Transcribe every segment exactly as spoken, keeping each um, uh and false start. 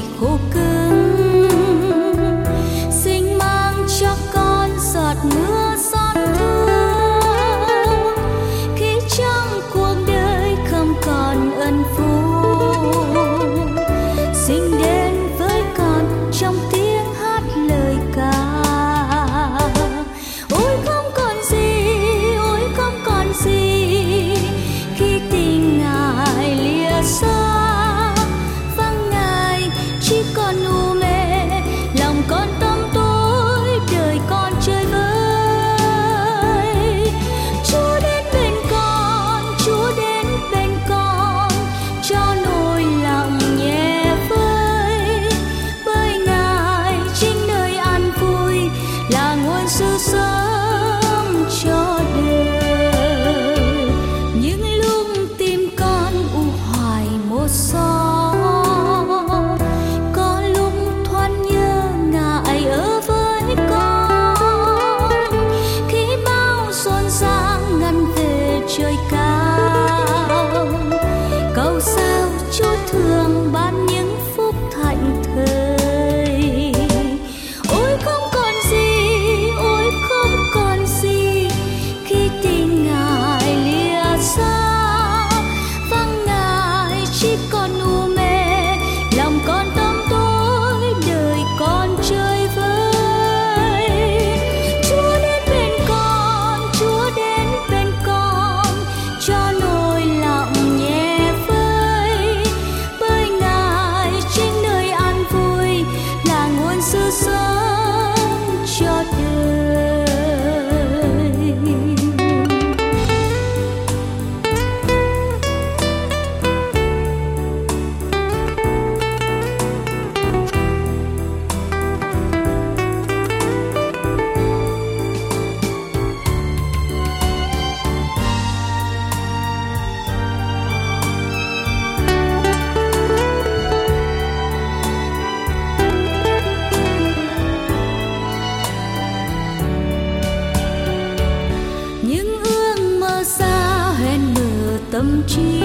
khô cứng, xin mang cho con giọt mưa xót thương khi trong cuộc đời không còn ân phúc. Xin đến với con trong tiếng hát lời ca. Ôi không còn gì, ôi không còn gì khi tình Ngài lìa xa. Vắng Ngài chỉ còn u mê, lòng con tăm tối, đời con chơi vơi. Chúa đến bên con, Chúa đến bên con, cho nỗi lòng nhẹ vơi. Bởi Ngài chính nơi an vui, là nguồn sự sống cho đời. Những lúc tim con u hoài một xót, có lúc thoáng nhớ Ngài ở với con. Khi bao rộn ràng ngăn về trời cao, cầu sao Chúa thương ban những phúc thạnh thời. Ôi không còn gì, ôi không còn gì khi tình Ngài lìa xa. Vắng Ngài chỉ còn u mê, lòng con tăm tối, đời con chơi vơi. Chúa đến bên con, Chúa đến bên con, cho nỗi lòng nhẹ vơi. Bởi Ngài chính nơi an vui, là nguồn sự sống cho đời. Những ước mơ xa hẹn mờ tâm trí,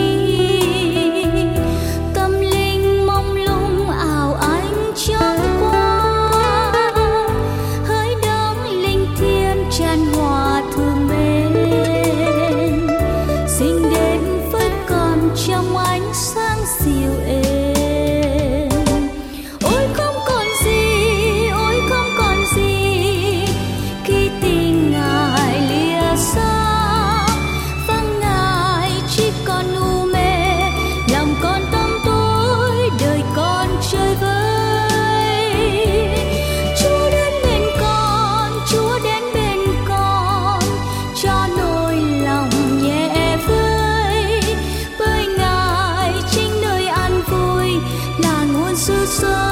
tâm linh mông lung ảo ánh chớp qua. Hỡi đấng linh thiêng tràn hòa thương mến, xin đến với con trong ánh sáng dịu êm. Ôi không còn gì, ôi không còn gì khi tình Ngài lìa xa. Vắng Ngài chỉ còn u mê, lòng con tăm tối, đời con chơi vơi. Chúa đến bên con, Chúa đến bên con, cho nỗi lòng nhẹ vơi. Bởi Ngài chính nơi an vui, là nguồn sự sống